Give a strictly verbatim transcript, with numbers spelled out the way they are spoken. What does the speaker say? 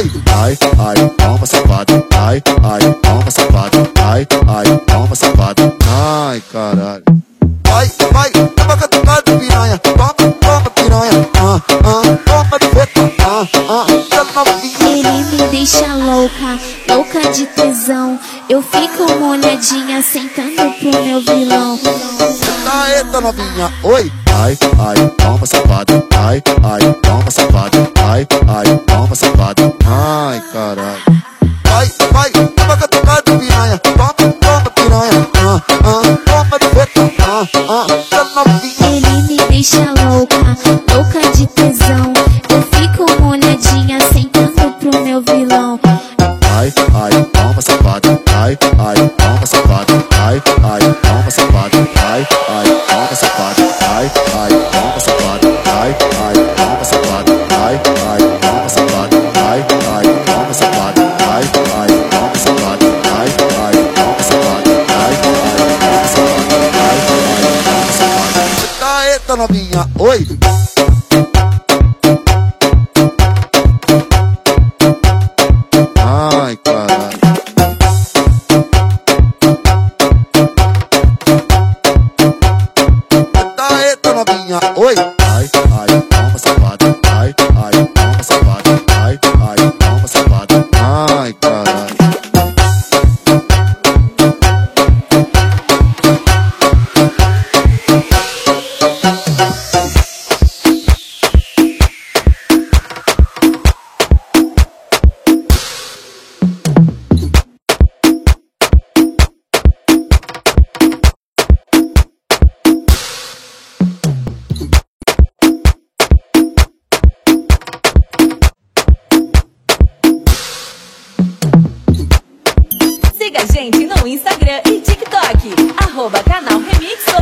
oi. Ai, ai, toma safado. Ai, ai, toma safado. Ai, ai, toma safado. Ai, caralho. Vai, vai, toma catucada, piranha. Toma, toma, piranha. Ah, ah, toma de beta. Ah, ah, tá novinha. Ele me deixa louca, louca de tesão. Eu fico molhadinha, sentando pro meu vilão. Tá, eita novinha, oi. Ai, ai, toma safado. Ai, ai, toma safado. Ai, ai, toma safado. Ai, caralho. Vai, vai, toma catucada, piranha. Toma, toma, piranha. Ah, ah, toma de beta. Ah, ah, tá novinha. Ele me deixa louca, louca de tesão. Eu fico molhadinha, sentando pro meu vilão. Ai, ai, toma safado. Ai, ai, toma safado. Ai, ai, toma safado. Ai, ai, toma safado. Ai, ai, toma safado. Ai, ai, toma safado. Ai, ai, toma safado. Ai, ai, toma safado. Ai, ai, toma safado. Ai, ai, toma safado. Ai, ai, toma safado. Ai, ai, toma safado. Tá, eita novinha, oi. Ai, caralho. Tá, eita novinha, oi. Ai, ai, toma safado. Ai, ai, toma safado. Ai, ai, toma safado. Ai, caralho. Siga a gente no Instagram e TikTok, arroba canal Remix.